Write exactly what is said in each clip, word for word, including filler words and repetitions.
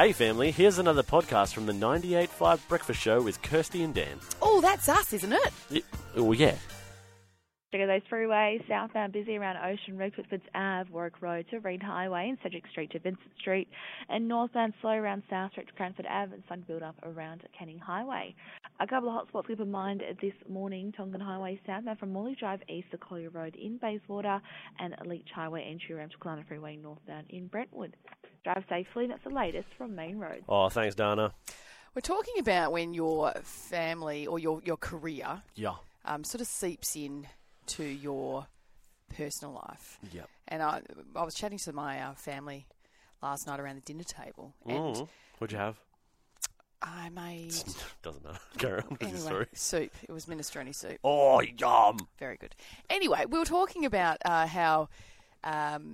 Hey family, here's another podcast from the ninety-eight point five Breakfast Show with Kirsty and Dan. Oh, that's us, isn't it? Yeah, oh, yeah. Check out those freeways, southbound busy around Ocean Road, Whitfords Ave, Warwick Road to Reed Highway and Cedric Street to Vincent Street, and northbound slow around South Street to Cranford Ave and sun build up around Canning Highway. A couple of hotspots keep in mind this morning: Tongan Highway southbound from Morley Drive east to Collier Road in Bayswater, and Leach Highway entry around Clana Freeway northbound in Brentwood. Drive safely, that's the latest from Main Road. Oh, thanks, Dana. We're talking about when your family or your, your career Yeah. um, sort of seeps in to your personal life. Yep. And I, I was chatting to my uh, family last night around the dinner table, and Mm. What'd you have? I made Doesn't matter. Go on with your anyway story. soup. It was minestrone soup. Oh, yum. Very good. Anyway, we were talking about uh, how um,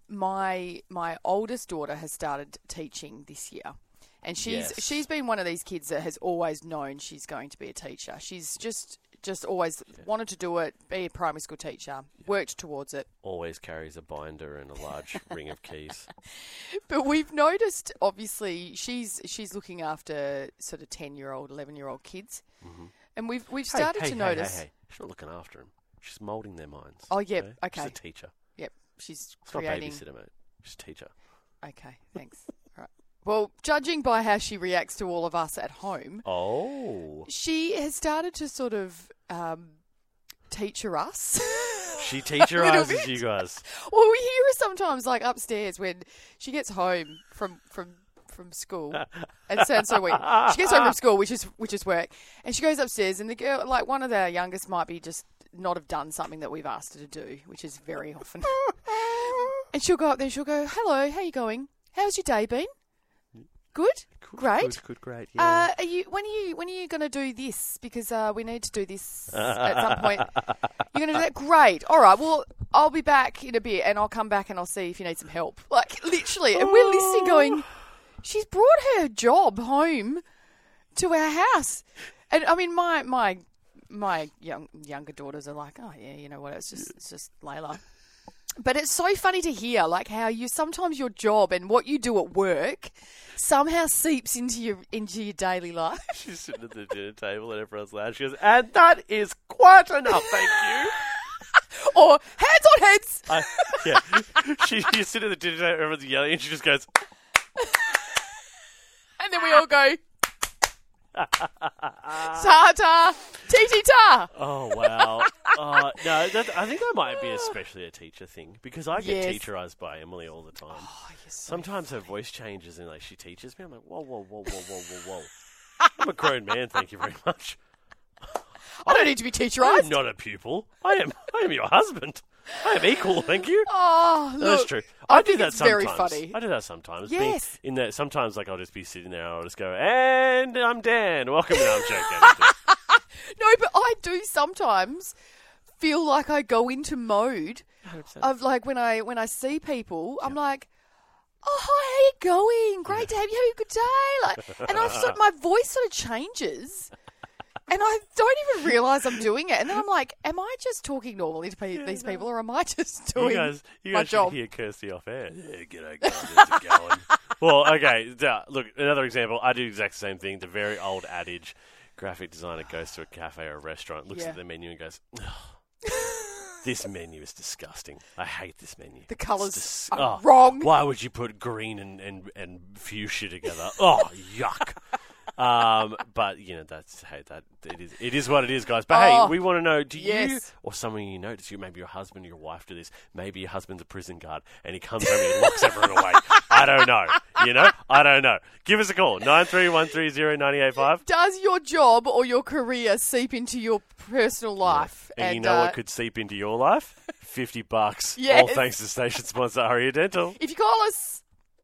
my my oldest daughter has started teaching this year. And she's Yes. she's been one of these kids that has always known she's going to be a teacher. She's just just always Yeah. wanted to do it, be a primary school teacher, worked towards it. Always carries a binder and a large ring of keys. But we've noticed, obviously, she's she's looking after sort of ten-year-old, eleven-year-old kids. Mm-hmm. And we've we've Hey, started hey, to hey, notice... Hey, hey. She's not looking after them. She's moulding their minds. Oh, yep, okay. She's a teacher. Yep, she's She's not a creating... babysitter, mate. She's a teacher. Okay, thanks. Right. Well, judging by how she reacts to all of us at home, Oh. she has started to sort of um, teacher us. She A little teacherizes bit. you guys. Well, we hear her sometimes, like upstairs, when she gets home from from from school. It sounds so weird. She gets home from school, which is which is work, and she goes upstairs, and the girl, like one of our youngest, might be just not have done something that we've asked her to do, which is very often. And she'll go up there, and she'll go, "Hello, how you going? How's your day been? Good, Good, great. Good, good, great. Yeah. Uh, are you when are you when are you going to do this? Because uh, we need to do this at some point. You're going to do that? Great. All right. Well, I'll be back in a bit, and I'll come back and I'll see if you need some help. Like literally, and we're listening, going, she's brought her job home to our house, and I mean, my my my young younger daughters are like, oh yeah, you know what? It's just it's just Layla. But it's so funny to hear, like, how you sometimes your job and what you do at work somehow seeps into your into your daily life. She's sitting at the dinner table and everyone's loud. She goes, and that is quite enough, thank you. Or hands on heads. I, yeah. She, you sit at the dinner table, everyone's yelling, and she just goes, And then we all go, ta-ta, tee-tee-ta. oh, wow. Uh, no, that, I think that might be especially a teacher thing, because I get Yes. teacherized by Emily all the time. Oh, you're so Sometimes her voice changes and like she teaches me. I'm like, whoa, whoa, whoa, whoa, whoa, whoa, whoa. I'm a grown man, thank you very much. I don't need to be I am teacherized. not a pupil. I am I am your husband. I am equal, thank you. Oh, look. That's true. I I, do think that it's sometimes. very funny. I do that sometimes. Yes. Being in that, sometimes like I'll just be sitting there and I'll just go, and I'm Dan. Welcome. No, I'm joking. No, but I do sometimes feel like I go into mode one hundred percent. of like when I when I see people, I'm like, oh, hi, how you going? Great to have you. Having a good day. Like, and I sort my voice sort of changes, and I don't even realise I'm doing it. And then I'm like, am I just talking normally to pe- Yeah, these no. people, or am I just You doing guys, you my guys should job? hear Kirsty off air. Yeah, g'day guys, how's it going? Well, okay, da- look, another example. I do the exact same thing. The very old adage: graphic designer goes to a cafe or a restaurant, looks Yeah. at the menu, and goes, "Ugh, "This menu is disgusting. I hate this menu. The It's colours dis- are oh, wrong." Why would you put green and, and, and fuchsia together? Oh, yuck." Um, but you know that's hey that it is it is what it is, guys. But Oh, hey, we want to know: do you yes. or someone you know, does you maybe your husband or your wife do this? Maybe your husband's a prison guard and he comes home and he locks everyone away. I don't know. You know, I don't know. Give us a call nine three one three zero nine eight five. Does your job or your career seep into your personal life? And, you know uh, what could seep into your life? Fifty bucks. Yes. All thanks to station sponsor Aria Dental. if you call us.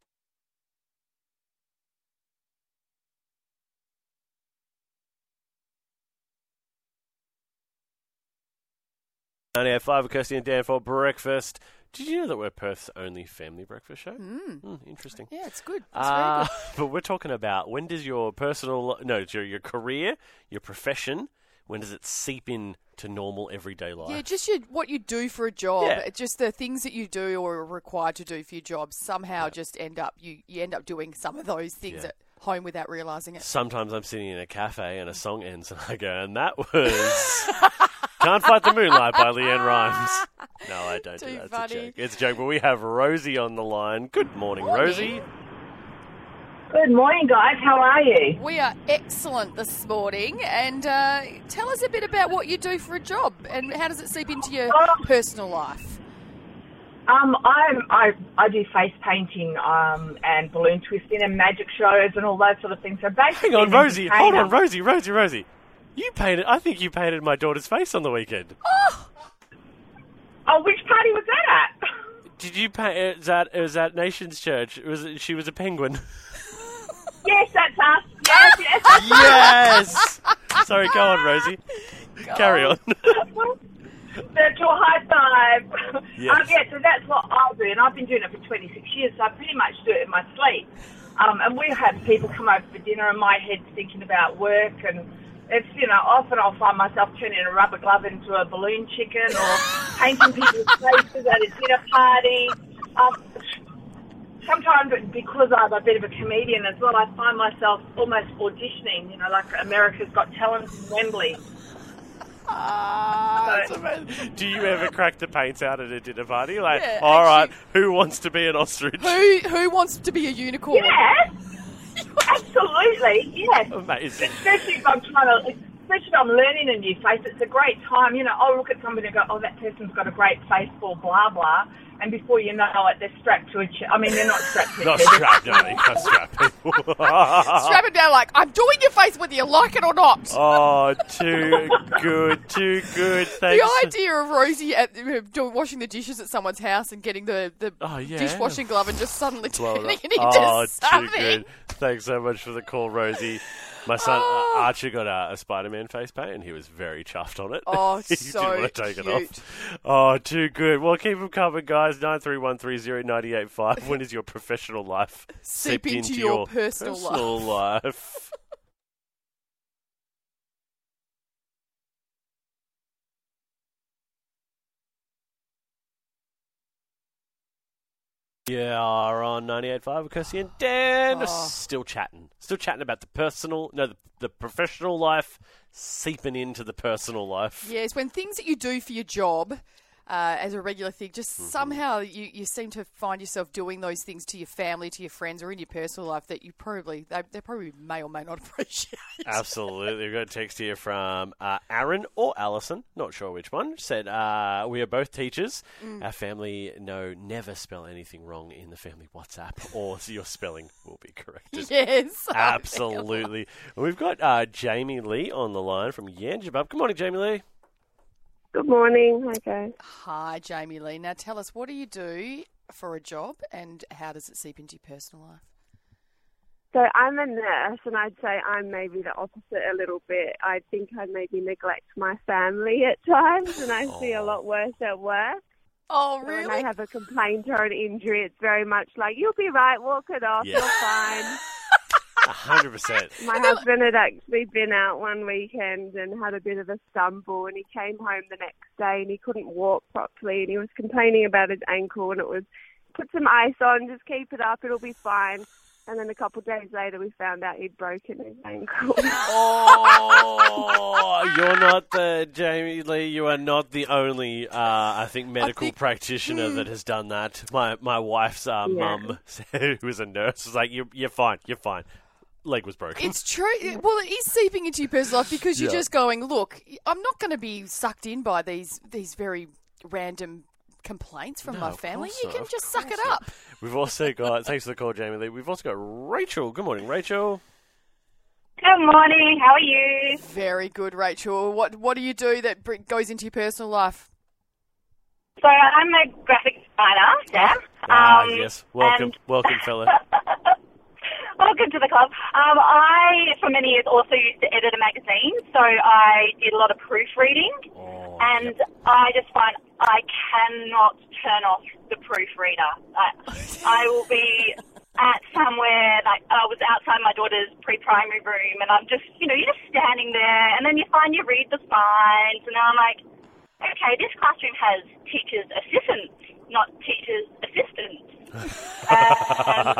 ninety-eight point five, Kirsty and Dan for breakfast. Did you know that we're Perth's only family breakfast show? Mm. Mm, interesting. Yeah, it's good. It's Uh, very good. but we're talking about when does your personal, no, it's your, your career, your profession, when does it seep in to normal everyday life? Yeah, just your, what you do for a job. Yeah. Just the things that you do or are required to do for your job somehow just end up, you, you end up doing some of those things Yeah. at home without realising it. Sometimes I'm sitting in a cafe and a song ends and I go, and that was Can't Fight the Moonlight by Leanne Rimes. No, I don't Too do that. It's funny. a joke. It's a joke, but we have Rosie on the line. Good morning, Morning. Rosie. Good morning, guys. How are you? We are excellent this morning, and uh, tell us a bit about what you do for a job and how does it seep into your Oh. personal life? Um, I'm, I I do face painting um, and balloon twisting and magic shows and all those sort of things. So basically, Hang on, an Rosie. Hold on, entertainer. Rosie, Rosie, Rosie. You painted, I think you painted my daughter's face on the weekend. Oh, which party was that at? Did you paint, it was at, it was at Nations Church. It was, she was a penguin. Yes, that's us. Yes, yes. Yes! Sorry, go on, Rosie. Carry on. Virtual high five. Yes. Um, yeah, so that's what I do, and I've been doing it for twenty-six years, so I pretty much do it in my sleep. Um, and we have people come over for dinner, and my head's thinking about work, and it's, you know, often I'll find myself turning a rubber glove into a balloon chicken or painting people's faces at a dinner party. Um, sometimes, because I'm a bit of a comedian as well, I find myself almost auditioning, you know, like America's Got Talent in Wembley. Ah, that's So- amazing. Do you ever crack the paints out at a dinner party? Like, Yeah, all right, actually- who wants to be an ostrich? Who who wants to be a unicorn? Yes, absolutely, yes. Amazing. Especially if I'm trying to, especially if I'm learning a new face, it's a great time. You know, I'll look at somebody and go, oh, that person's got a great face for blah, blah. And before you know it, they're strapped to a chair. I mean, they're not strapped to a Not chair. strapped, no, you can't strap people. Strap it down like, I'm doing your face whether you like it or not. Oh, too good, too good. Thanks. The idea of Rosie at, uh, doing, washing the dishes at someone's house and getting the, the Oh, yeah. dishwashing glove and just suddenly Well, turning it into oh, too something. good. Thanks so much for the call, Rosie. My son Oh. uh, Archer got a, a Spider-Man face paint, and he was very chuffed on it. Oh, he so didn't want to take it cute. off. Oh, too good. Well, keep them covered, guys. Nine three one three zero nine eight five. When is your professional life Seep seeped into your personal personal life? Yeah, on ninety-eight point five with Kirsty and Dan. Oh. Still chatting. Still chatting about the personal, no, the, the professional life seeping into the personal life. Yes, when things that you do for your job uh, as a regular thing, just Mm-hmm. somehow you, you seem to find yourself doing those things to your family, to your friends, or in your personal life that you probably, they, they probably may or may not appreciate. Absolutely. We've got a text here from uh, Aaron or Alison, not sure which one, said, uh, we are both teachers. Mm. Our family, no, never spell anything wrong in the family WhatsApp, or your spelling will be corrected. Yes. Absolutely. And we've got uh, Jamie Lee on the line from Yangebup. Good morning, Jamie Lee. Good morning. Hi, guys. Hi, Jamie Lee. Now tell us, what do you do for a job and how does it seep into your personal life? So I'm a nurse, and I'd say I'm maybe the opposite a little bit. I think I maybe neglect my family at times, and I see a lot worse at work. Oh, So really? when I have a complaint or an injury, it's very much like, you'll be right, walk it off, Yeah. you're fine. A hundred percent. My husband had actually been out one weekend and had a bit of a stumble, and he came home the next day and he couldn't walk properly, and he was complaining about his ankle, and it was, put some ice on, just keep it up, it'll be fine. And then a couple of days later, we found out he'd broken his ankle. Oh, you're not the Jamie Lee. You are not the only, uh, I think, medical think- practitioner that has done that. My my wife's uh, Yeah. mum, who was a nurse, was like, "You're you're fine. You're fine." Leg was broken. It's true. Well, it is seeping into your personal life because you're Yeah. just going, look, I'm not going to be sucked in by these these very random complaints from No, my of family. course You not, can of just suck it course not. up. We've also got, thanks for the call, Jamie Lee. We've also got Rachel. Good morning, Rachel. Good morning. How are you? Very good, Rachel. What what do you do that br- goes into your personal life? So I'm a graphic designer, Sam. Ah, Um, yes. Welcome, and- welcome, fella. Welcome to the club. Um, I, for many years, also used to edit a magazine, so I did a lot of proofreading, Oh, and yep. I just find I cannot turn off the proofreader. I, I will be at somewhere, like I was outside my daughter's pre-primary room, and I'm just, you know, you're just standing there, and then you find you read the signs, and I'm like, okay, this classroom has teachers' assistants, not teachers' assistants. um,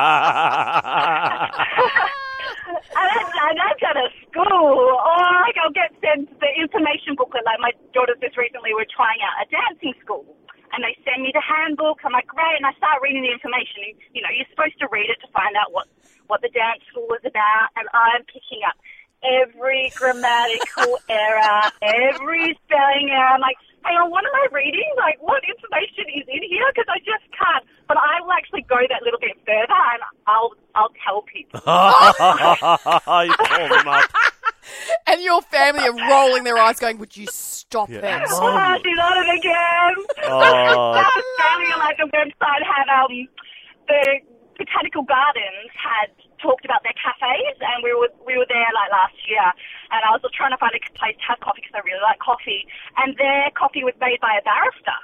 and, and that's at a school, or like I'll get sent the information booklet, like my daughters just recently were trying out a dancing school. And they send me the handbook. I'm like, great. And I start reading the information. You know, you're supposed to read it to find out what, what the dance school is about. And I'm picking up every grammatical error, every spelling error. I'm like, hang on, what am I reading? Like, what information is in here? Because I just can't. But I will actually go that little bit further, and I'll I'll tell people. You call them up. And your family are rolling their eyes going, would you stop Yeah. it? Oh, she's on it again. Oh. Australia, like the website had um the botanical gardens had talked about their cafes, and we were we were there like last year, and I was trying to find a place to have coffee because I really like coffee, and their coffee was made by a barrister.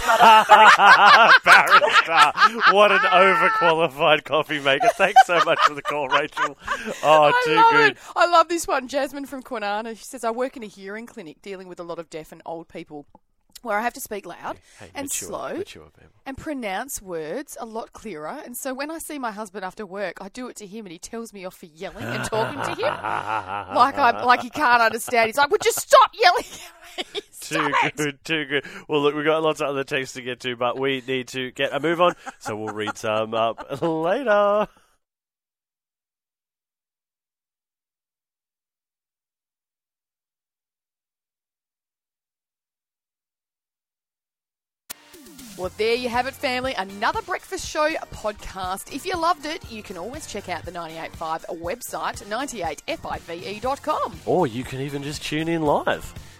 Barrister. What an overqualified coffee maker. Thanks so much for the call, Rachel. Oh, I too love good. it. I love this one. Jasmine from Kwinana. She says, I work in a hearing clinic dealing with a lot of deaf and old people where I have to speak loud Hey, and mature, slow mature people. and pronounce words a lot clearer. And so when I see my husband after work, I do it to him and he tells me off for yelling and talking to him. like I'm like he can't understand. He's like, would you stop yelling at me? Too Stop it." good, too good. Well, look, we've got lots of other texts to get to, but we need to get a move on, so we'll read some up later. Well, there you have it, family. Another Breakfast Show podcast. If you loved it, you can always check out the ninety-eight point five website, ninety-eight five e dot com. Or you can even just tune in live.